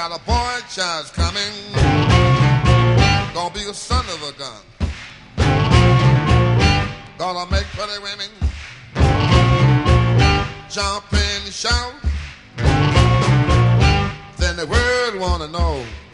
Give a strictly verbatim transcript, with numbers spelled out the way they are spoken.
got a boy child's coming, gonna be a son of a gun. Gonna make pretty women jump and shout. Then the world wanna know